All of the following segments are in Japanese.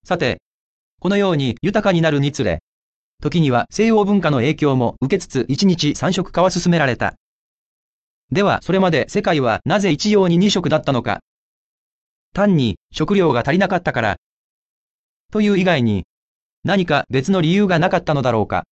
さて、このように豊かになるにつれ、時には西洋文化の影響も受けつつ1日3食化は進められた。ではそれまで世界はなぜ一様に2食だったのか。単に食料が足りなかったから、という以外に何か別の理由がなかったのだろうか。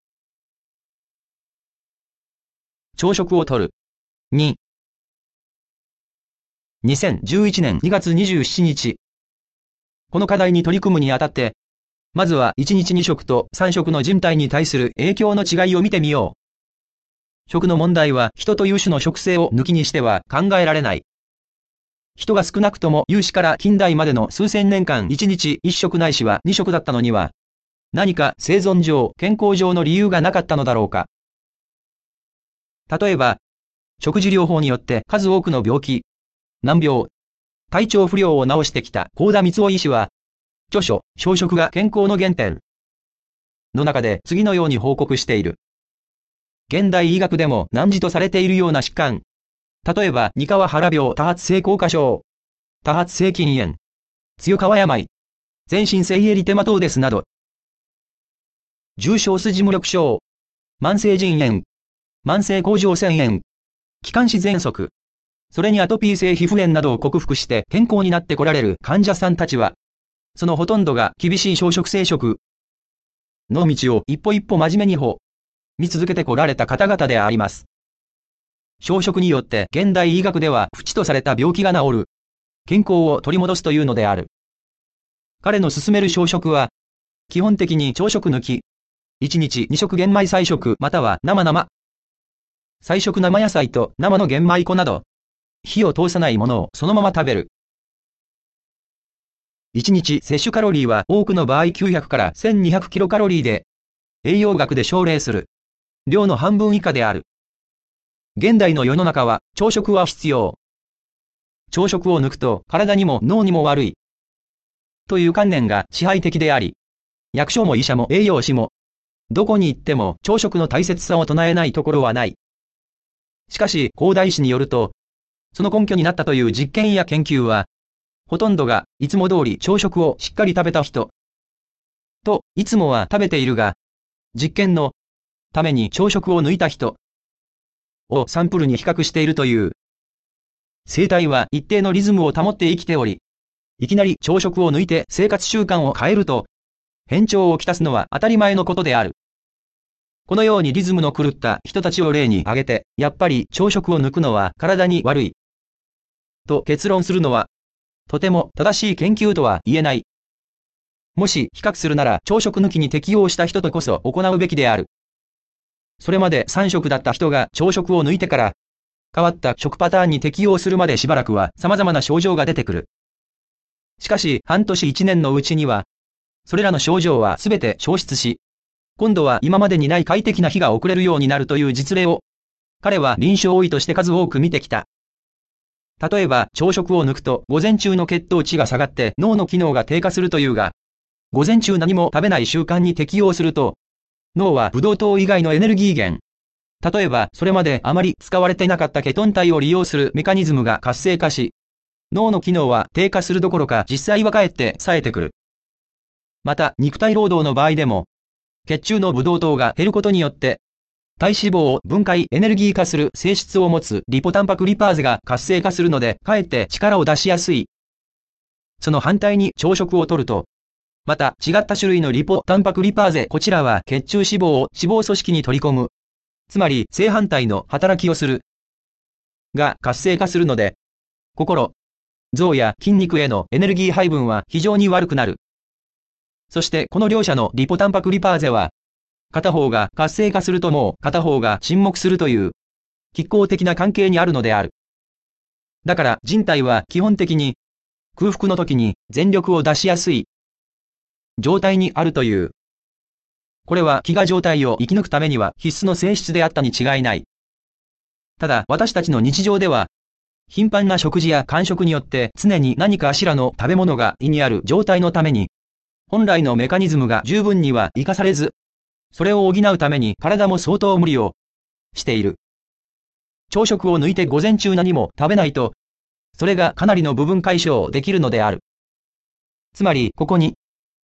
朝食をとる。2。2011年2月27日。この課題に取り組むにあたって、まずは1日2食と3食の人体に対する影響の違いを見てみよう。食の問題は人と有種の食性を抜きにしては考えられない。人が少なくとも有史から近代までの数千年間1日1食ないしは2食だったのには、何か生存上、健康上の理由がなかったのだろうか。例えば、食事療法によって数多くの病気、難病、体調不良を治してきた幸田光雄医師は、著書、小食が健康の原点の中で次のように報告している。現代医学でも難治とされているような疾患。例えば、二川原病多発性硬化症、多発性筋炎、強川病、全身性エリテマトーデスなど、重症筋無力症、慢性腎炎、慢性甲状腺炎、気管支喘息、それにアトピー性皮膚炎などを克服して健康になってこられる患者さんたちは、そのほとんどが厳しい小食性食の道を一歩一歩真面目に歩み続けてこられた方々であります。小食によって現代医学では不治とされた病気が治る、健康を取り戻すというのである。彼の勧める小食は、基本的に朝食抜き、1日2食玄米菜食または生。菜食生野菜と生の玄米粉など、火を通さないものをそのまま食べる。1日摂取カロリーは多くの場合900から1200キロカロリーで、栄養学で奨励する量の半分以下である。現代の世の中は朝食は必要。朝食を抜くと体にも脳にも悪い。という観念が支配的であり、役所も医者も栄養士も、どこに行っても朝食の大切さを唱えないところはない。しかし、幸田医師によると、その根拠になったという実験や研究は、ほとんどがいつも通り朝食をしっかり食べた人と、いつもは食べているが、実験のために朝食を抜いた人をサンプルに比較しているという。生体は一定のリズムを保って生きており、いきなり朝食を抜いて生活習慣を変えると、変調をきたすのは当たり前のことである。このようにリズムの狂った人たちを例に挙げて、やっぱり朝食を抜くのは体に悪い。と結論するのは、とても正しい研究とは言えない。もし比較するなら朝食抜きに適応した人とこそ行うべきである。それまで3食だった人が朝食を抜いてから、変わった食パターンに適応するまでしばらくは様々な症状が出てくる。しかし半年1年のうちには、それらの症状はすべて消失し、今度は今までにない快適な日が送れるようになるという実例を、彼は臨床医として数多く見てきた。例えば朝食を抜くと午前中の血糖値が下がって脳の機能が低下するというが、午前中何も食べない習慣に適応すると、脳はブドウ糖以外のエネルギー源、例えばそれまであまり使われていなかったケトン体を利用するメカニズムが活性化し、脳の機能は低下するどころか実際はかえって冴えてくる。また肉体労働の場合でも、血中のブドウ糖が減ることによって、体脂肪を分解エネルギー化する性質を持つリポタンパクリパーゼが活性化するので、かえって力を出しやすい。その反対に朝食をとると、また違った種類のリポタンパクリパーゼ、こちらは血中脂肪を脂肪組織に取り込む。つまり正反対の働きをする。が活性化するので、心、臓や筋肉へのエネルギー配分は非常に悪くなる。そしてこの両者のリポタンパクリパーゼは、片方が活性化するともう片方が沈黙するという、拮抗的な関係にあるのである。だから人体は基本的に空腹の時に全力を出しやすい状態にあるという。これは飢餓状態を生き抜くためには必須の性質であったに違いない。ただ私たちの日常では、頻繁な食事や間食によって常に何かしらの食べ物が胃にある状態のために、本来のメカニズムが十分には活かされず、それを補うために体も相当無理をしている。朝食を抜いて午前中何も食べないと、それがかなりの部分解消できるのである。つまりここに、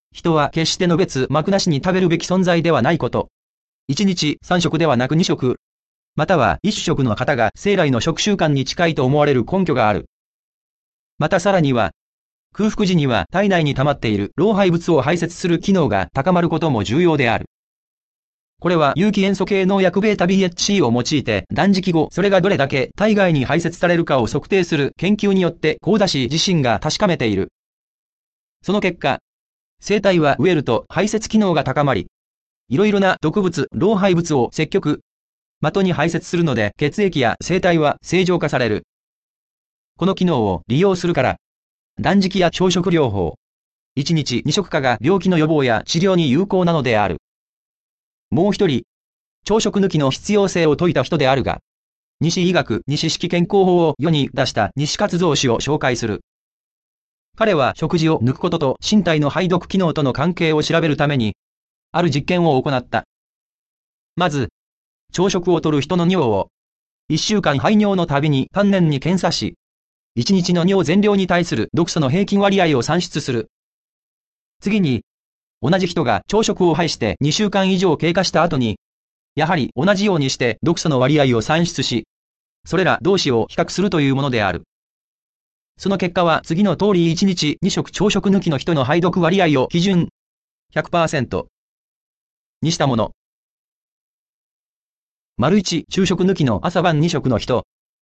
人は決しての別幕なしに食べるべき存在ではないこと。1日3食ではなく2食、または1食の方が生来の食習慣に近いと思われる根拠がある。またさらには、空腹時には体内に溜まっている老廃物を排泄する機能が高まることも重要である。これは有機塩素系農薬 β-BHC を用いて断食後それがどれだけ体外に排泄されるかを測定する研究によって幸田氏自身が確かめている。その結果、生体は飢えると排泄機能が高まり、いろいろな毒物、老廃物を積極、的に排泄するので血液や生体は正常化される。この機能を利用するから、断食や朝食療法、1日2食化が病気の予防や治療に有効なのである。もう一人、朝食抜きの必要性を説いた人であるが、西医学西式健康法を世に出した西勝蔵氏を紹介する。彼は食事を抜くことと身体の排毒機能との関係を調べるために、ある実験を行った。まず、朝食をとる人の尿を、1週間排尿のたびに丹念に検査し、1日の尿全量に対する毒素の平均割合を算出する。次に、同じ人が朝食を排して2週間以上経過した後に、やはり同じようにして毒素の割合を算出し、それら同士を比較するというものである。その結果は次の通り1日2食朝食抜きの人の排毒割合を基準 100% にしたもの。1昼食抜きの朝晩2食の人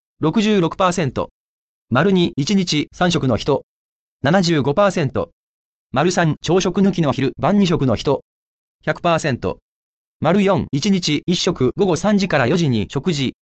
66%、2 1日3食の人 75%、3朝食抜きの昼晩2食の人 100%、4 1日1食午後3時から4時に食事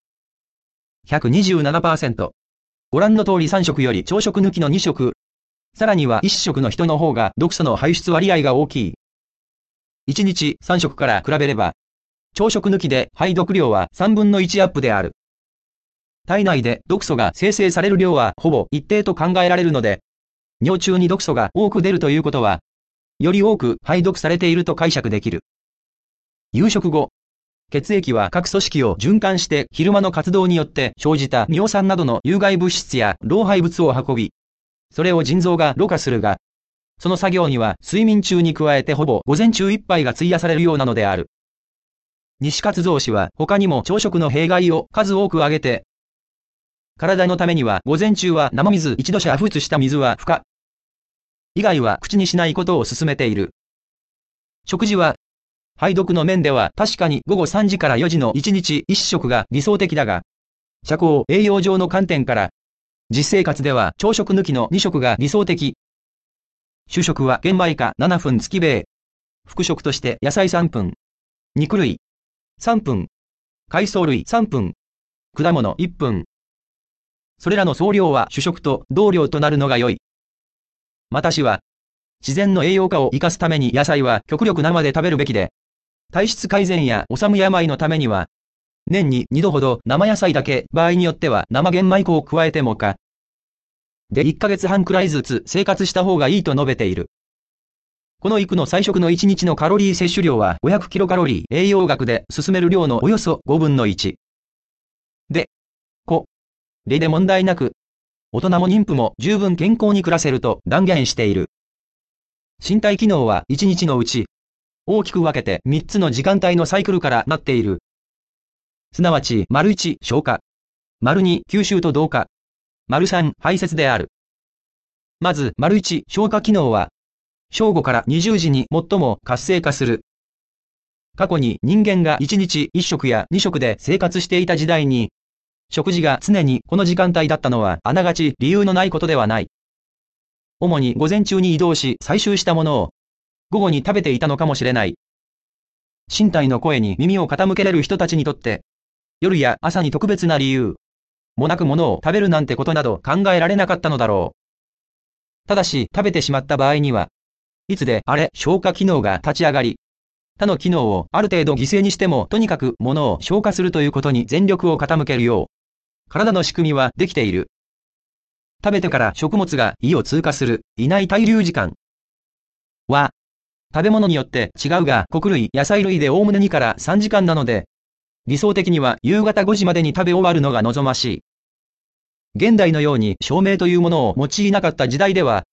127%。ご覧の通り3食より朝食抜きの2食、さらには1食の人の方が毒素の排出割合が大きい。1日3食から比べれば、朝食抜きで排毒量は3分の1アップである。体内で毒素が生成される量はほぼ一定と考えられるので、尿中に毒素が多く出るということは、より多く排毒されていると解釈できる。夕食後、血液は各組織を循環して昼間の活動によって生じた尿酸などの有害物質や老廃物を運び、それを腎臓がろ過するが、その作業には睡眠中に加えてほぼ午前中いっぱいが費やされるようなのである。西勝蔵氏は他にも朝食の弊害を数多く挙げて、体のためには午前中は生水一度煮沸した水は不可。以外は口にしないことを勧めている。食事は、排毒の面では確かに午後3時から4時の1日1食が理想的だが、社交栄養上の観点から、実生活では朝食抜きの2食が理想的。主食は玄米か7分月米。副食として野菜3分。肉類3分。海藻類3分。果物1分。それらの総量は主食と同量となるのが良い。私は、自然の栄養価を生かすために野菜は極力生で食べるべきで、体質改善や治む病のためには、年に2度ほど生野菜だけ、場合によっては生玄米粉を加えてもか。で1ヶ月半くらいずつ生活した方がいいと述べている。この育の菜食の1日のカロリー摂取量は500キロカロリー、栄養学で進める量のおよそ5分の1。で、例で問題なく、大人も妊婦も十分健康に暮らせると断言している。身体機能は1日のうち、大きく分けて3つの時間帯のサイクルからなっている。すなわち、1消化、2吸収と同化、3排泄である。まず、1消化機能は、正午から20時に最も活性化する。過去に人間が1日1食や2食で生活していた時代に、食事が常にこの時間帯だったのはあながち理由のないことではない。主に午前中に移動し採集したものを午後に食べていたのかもしれない。身体の声に耳を傾けれる人たちにとって、夜や朝に特別な理由もなくものを食べるなんてことなど考えられなかったのだろう。ただし食べてしまった場合には、いつであれ消化機能が立ち上がり、他の機能をある程度犠牲にしてもとにかくものを消化するということに全力を傾けるよう、体の仕組みはできている。食べてから食物が胃を通過する胃内滞留時間は、食べ物によって違うが穀類野菜類でおおむね2から3時間なので、理想的には夕方5時までに食べ終わるのが望ましい。現代のように照明というものを用いなかった時代では、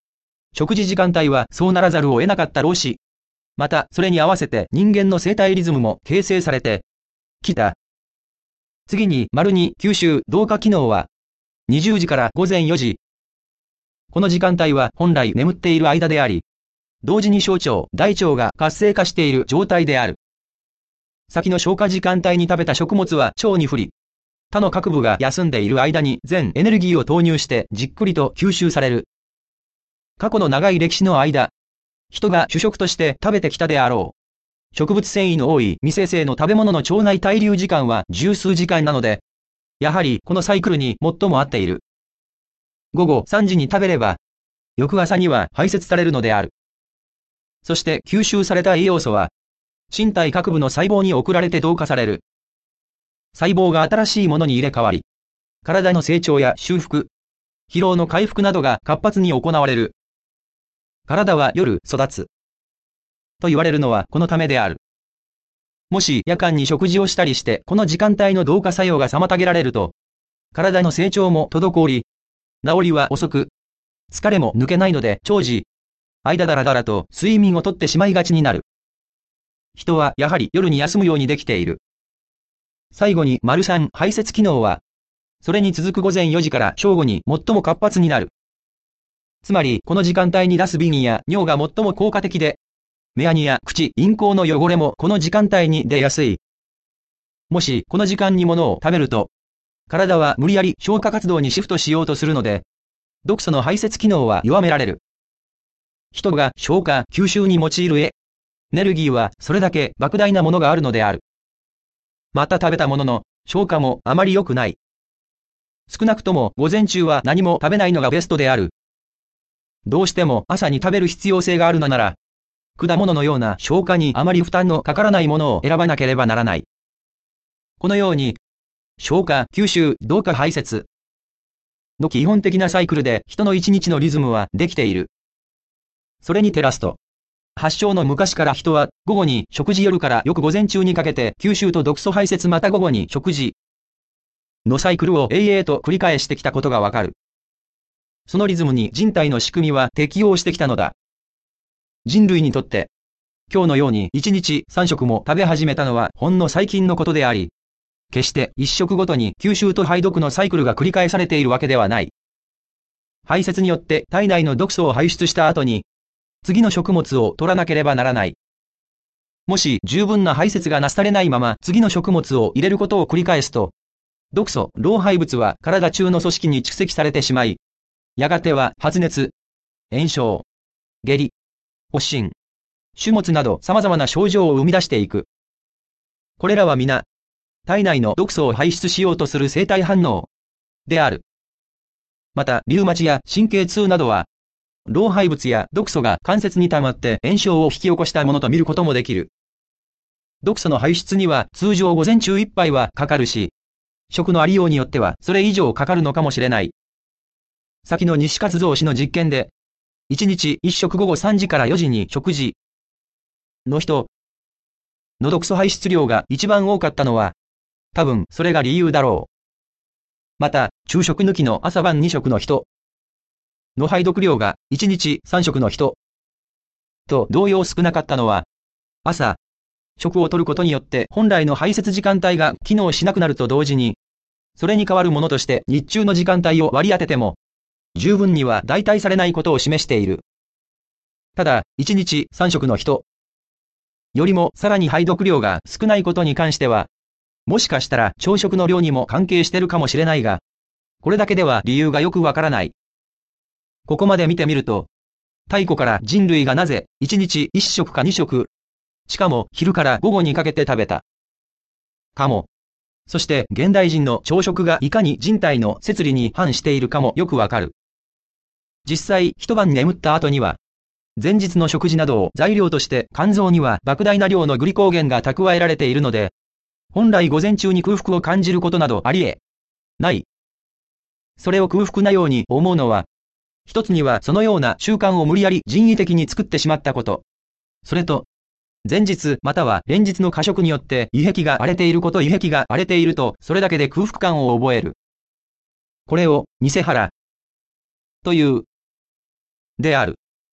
食事時間帯はそうならざるを得なかったろうし、またそれに合わせて人間の生体リズムも形成されてきた。次に、2、吸収、同化機能は、20時から午前4時。この時間帯は本来眠っている間であり、同時に小腸、大腸が活性化している状態である。先の消化時間帯に食べた食物は腸に降り、他の各部が休んでいる間に全エネルギーを投入してじっくりと吸収される。過去の長い歴史の間、人が主食として食べてきたであろう。植物繊維の多い未生成の食べ物の腸内滞留時間は十数時間なので、やはりこのサイクルに最も合っている。午後3時に食べれば、翌朝には排泄されるのである。そして吸収された栄養素は、身体各部の細胞に送られて同化される。細胞が新しいものに入れ替わり、体の成長や修復、疲労の回復などが活発に行われる。体は夜育つ。と言われるのはこのためである。もし夜間に食事をしたりしてこの時間帯の同化作用が妨げられると、体の成長も滞り、治りは遅く、疲れも抜けないので長時、間だらだらと睡眠をとってしまいがちになる。人はやはり夜に休むようにできている。最後に、3、排泄機能は、それに続く午前4時から正午に最も活発になる。つまり、この時間帯に出すビニや尿が最も効果的で、目やにや口、咽喉の汚れもこの時間帯に出やすい。もし、この時間に物を食べると、体は無理やり消化活動にシフトしようとするので、毒素の排泄機能は弱められる。人が消化、吸収に用いるエネルギーはそれだけ莫大なものがあるのである。また食べたものの消化もあまり良くない。少なくとも午前中は何も食べないのがベストである。どうしても朝に食べる必要性があるのなら、果物のような消化にあまり負担のかからないものを選ばなければならない。このように、消化、吸収、同化排泄の基本的なサイクルで人の一日のリズムはできている。それに照らすと、発祥の昔から人は午後に食事夜からよく午前中にかけて吸収と毒素排泄また午後に食事のサイクルを永遠と繰り返してきたことがわかる。そのリズムに人体の仕組みは適応してきたのだ。人類にとって、今日のように1日3食も食べ始めたのはほんの最近のことであり、決して1食ごとに吸収と排毒のサイクルが繰り返されているわけではない。排泄によって体内の毒素を排出した後に、次の食物を取らなければならない。もし十分な排泄がなされないまま次の食物を入れることを繰り返すと、毒素、老廃物は体中の組織に蓄積されてしまい、やがては発熱、炎症、下痢、発疹、種物など様々な症状を生み出していく。これらは皆、体内の毒素を排出しようとする生体反応である。また、リウマチや神経痛などは、老廃物や毒素が関節に溜まって炎症を引き起こしたものと見ることもできる。毒素の排出には通常午前中いっぱいはかかるし、食のありようによってはそれ以上かかるのかもしれない。先の西勝造氏の実験で、1日1食午後3時から4時に食事の人の毒素排出量が一番多かったのは、多分それが理由だろう。また、昼食抜きの朝晩2食の人の排毒量が1日3食の人と同様少なかったのは、朝、食を摂ることによって本来の排泄時間帯が機能しなくなると同時に、それに代わるものとして日中の時間帯を割り当てても、十分には代替されないことを示している。ただ、1日3食の人よりもさらに排毒量が少ないことに関しては、もしかしたら朝食の量にも関係してるかもしれないが、これだけでは理由がよくわからない。ここまで見てみると、太古から人類がなぜ1日1食か2食、しかも昼から午後にかけて食べたかも、そして現代人の朝食がいかに人体の摂理に反しているかもよくわかる。実際一晩眠った後には、前日の食事などを材料として肝臓には莫大な量のグリコーゲンが蓄えられているので、本来午前中に空腹を感じることなどありえない。それを空腹なように思うのは、一つにはそのような習慣を無理やり人為的に作ってしまったこと。それと、前日または連日の過食によって胃壁が荒れていること、胃壁が荒れているとそれだけで空腹感を覚える。これを偽腹というである。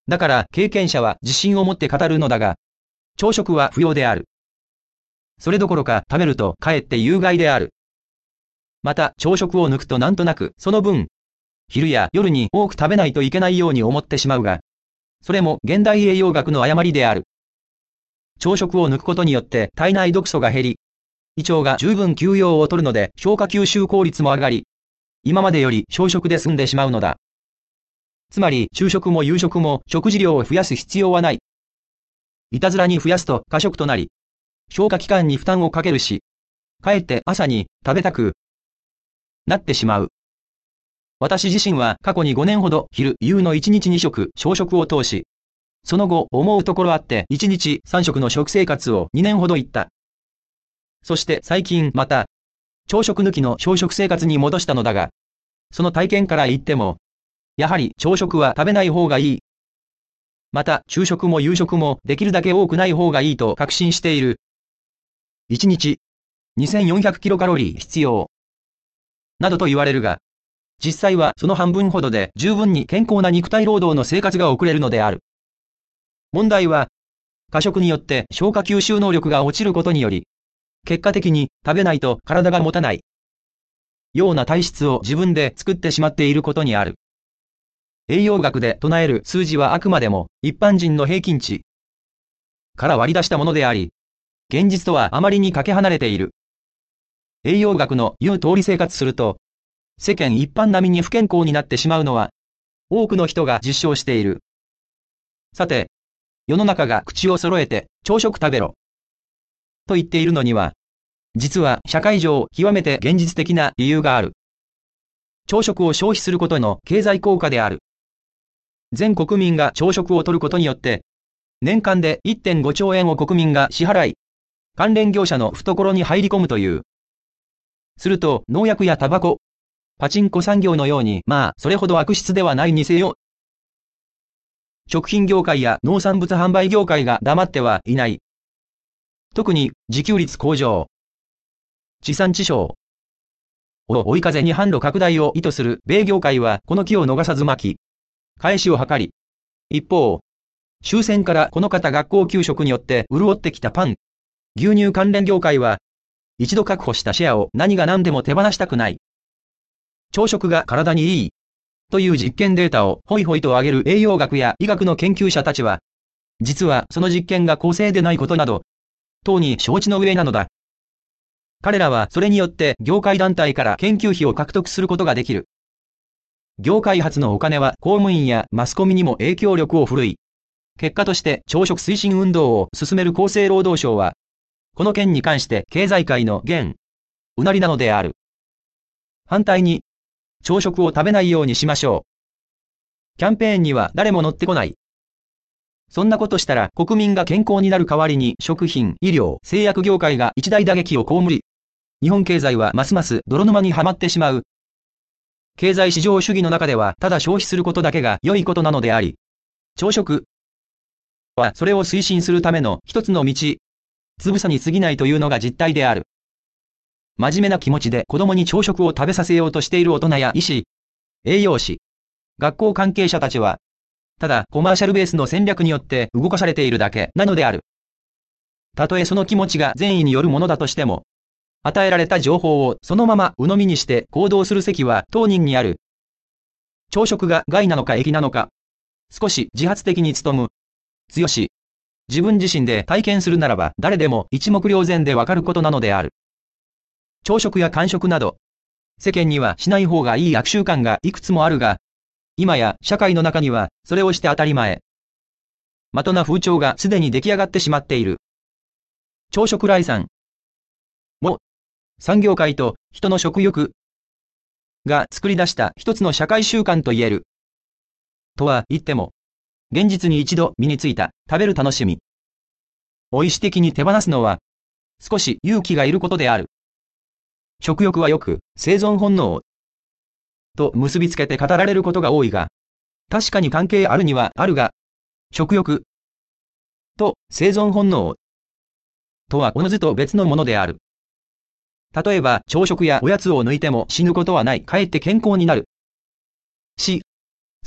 だから経験者は自信を持って語るのだが、朝食は不要である。それどころか食べるとかえって有害である。また朝食を抜くとなんとなくその分、昼や夜に多く食べないといけないように思ってしまうが、それも現代栄養学の誤りである。朝食を抜くことによって体内毒素が減り、胃腸が十分休養を取るので消化吸収効率も上がり、今までより少食で済んでしまうのだ。つまり昼食も夕食も食事量を増やす必要はない。いたずらに増やすと過食となり、消化器官に負担をかけるし、かえって朝に食べたくなってしまう。私自身は過去に5年ほど昼夕の1日2食小食を通し、その後思うところあって1日3食の食生活を2年ほど行った。そして最近また朝食抜きの小食生活に戻したのだが、その体験から言っても、やはり朝食は食べない方がいい。また昼食も夕食もできるだけ多くない方がいいと確信している。1日2400キロカロリー必要。などと言われるが、実際はその半分ほどで十分に健康な肉体労働の生活が送れるのである。問題は、過食によって消化吸収能力が落ちることにより、結果的に食べないと体が持たない、ような体質を自分で作ってしまっていることにある。栄養学で唱える数字はあくまでも一般人の平均値から割り出したものであり、現実とはあまりにかけ離れている。栄養学の言う通り生活すると、世間一般並みに不健康になってしまうのは、多くの人が実証している。さて、世の中が口を揃えて朝食食べろと言っているのには、実は社会上極めて現実的な理由がある。朝食を消費することの経済効果である。全国民が朝食をとることによって、年間で 1.5 兆円を国民が支払い、関連業者の懐に入り込むという。すると農薬やタバコ、パチンコ産業のようにそれほど悪質ではないにせよ。食品業界や農産物販売業界が黙ってはいない。特に自給率向上、地産地消を追い風に販路拡大を意図する米業界はこの機を逃さず巻き、返しを図り、一方、終戦からこの方学校給食によって潤ってきたパン、牛乳関連業界は、一度確保したシェアを何が何でも手放したくない。朝食が体にいい、という実験データをホイホイと上げる栄養学や医学の研究者たちは、実はその実験が公正でないことなど、当に承知の上なのだ。彼らはそれによって業界団体から研究費を獲得することができる。業界発のお金は公務員やマスコミにも影響力を振るい、結果として朝食推進運動を進める厚生労働省は、この件に関して経済界のうなりなのである。反対に、朝食を食べないようにしましょう。キャンペーンには誰も乗ってこない。そんなことしたら国民が健康になる代わりに食品、医療、製薬業界が一大打撃を被り、日本経済はますます泥沼にはまってしまう。経済市場主義の中ではただ消費することだけが良いことなのであり、朝食はそれを推進するための一つの道、つぶさに過ぎないというのが実態である。真面目な気持ちで子供に朝食を食べさせようとしている大人や医師、栄養士、学校関係者たちは、ただコマーシャルベースの戦略によって動かされているだけなのである。たとえその気持ちが善意によるものだとしても、与えられた情報をそのまま鵜呑みにして行動する責は当人にある。朝食が害なのか益なのか、少し自発的に努む。強し、自分自身で体験するならば誰でも一目瞭然でわかることなのである。朝食や間食など、世間にはしない方がいい悪習慣がいくつもあるが、今や社会の中にはそれをして当たり前。的な風潮がすでに出来上がってしまっている。朝食来産も、産業界と人の食欲が作り出した一つの社会習慣と言える。とは言っても、現実に一度身についた食べる楽しみを意思的に手放すのは少し勇気がいることである。食欲はよく生存本能と結びつけて語られることが多いが、確かに関係あるにはあるが、食欲と生存本能とはおのずと別のものである。例えば朝食やおやつを抜いても死ぬことはない、かえって健康になるし、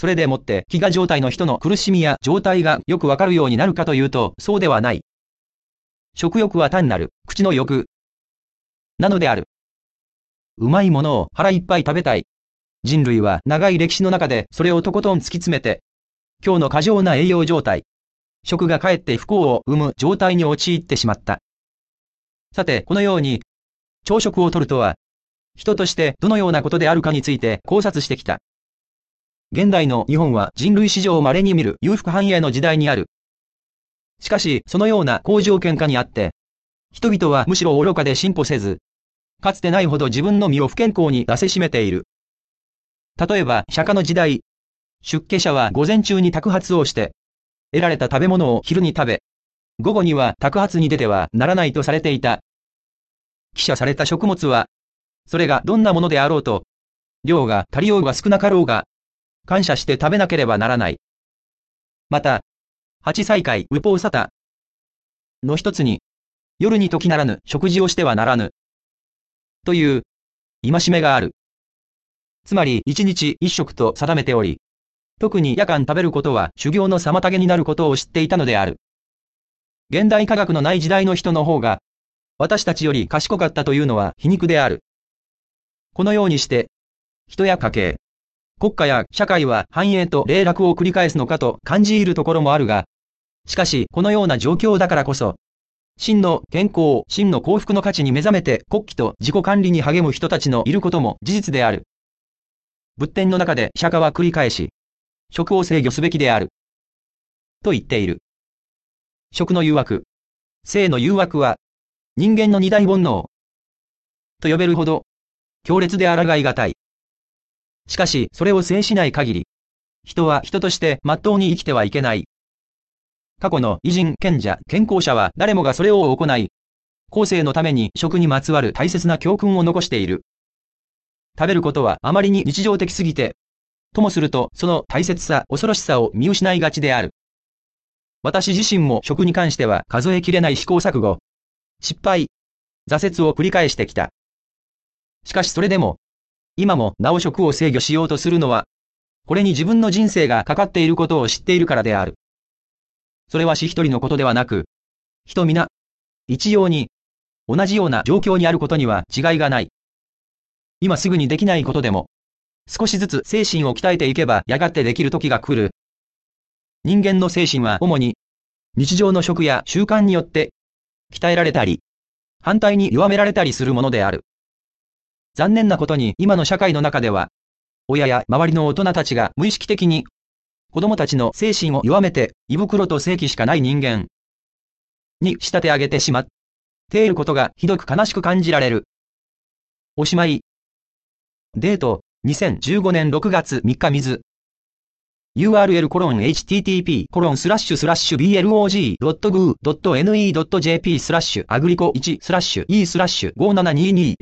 それでもって飢餓状態の人の苦しみや状態がよくわかるようになるかというと、そうではない。食欲は単なる口の欲なのである。うまいものを腹いっぱい食べたい。人類は長い歴史の中でそれをとことん突き詰めて、今日の過剰な栄養状態、食がかえって不幸を生む状態に陥ってしまった。さて、このように、朝食をとるとは、人としてどのようなことであるかについて考察してきた。現代の日本は人類史上稀に見る裕福繁栄の時代にある。しかし、そのような好条件下にあって、人々はむしろ愚かで進歩せず、かつてないほど自分の身を不健康に出せしめている。例えば、釈迦の時代、出家者は午前中に托鉢をして、得られた食べ物を昼に食べ、午後には托鉢に出てはならないとされていた。記者された食物は、それがどんなものであろうと、量が足りようが少なかろうが、感謝して食べなければならない。また、八祭戒ウポーサタの一つに、夜に時ならぬ食事をしてはならぬ。という、戒めがある。つまり一日一食と定めており、特に夜間食べることは修行の妨げになることを知っていたのである。現代科学のない時代の人の方が、私たちより賢かったというのは皮肉である。このようにして、人や家計、国家や社会は繁栄と霊落を繰り返すのかと感じ入るところもあるが、しかしこのような状況だからこそ、真の健康、真の幸福の価値に目覚めて国旗と自己管理に励む人たちのいることも事実である。仏典の中で釈迦は繰り返し、食を制御すべきである。と言っている。食の誘惑、性の誘惑は、人間の二大煩悩。と呼べるほど、強烈で抗いがたい。しかし、それを制しない限り、人は人として真っ当に生きてはいけない。過去の偉人、賢者、健康者は誰もがそれを行い、後世のために食にまつわる大切な教訓を残している。食べることはあまりに日常的すぎて、ともするとその大切さ、恐ろしさを見失いがちである。私自身も食に関しては数えきれない試行錯誤、失敗、挫折を繰り返してきた。しかしそれでも、今もなお食を制御しようとするのは、これに自分の人生がかかっていることを知っているからである。それは私一人のことではなく、人皆、一様に、同じような状況にあることには違いがない。今すぐにできないことでも、少しずつ精神を鍛えていけばやがてできる時が来る。人間の精神は主に、日常の食や習慣によって、鍛えられたり、反対に弱められたりするものである。残念なことに今の社会の中では、親や周りの大人たちが無意識的に、子供たちの精神を弱めて胃袋と正気しかない人間に仕立て上げてしまっていることがひどく悲しく感じられる。おしまい。デート、2015年6月3日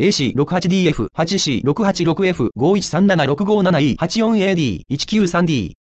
水。url://blog.blog.ne.jp/agrico1/e/e/5722822AC68DF8C686F5137657E84AD193D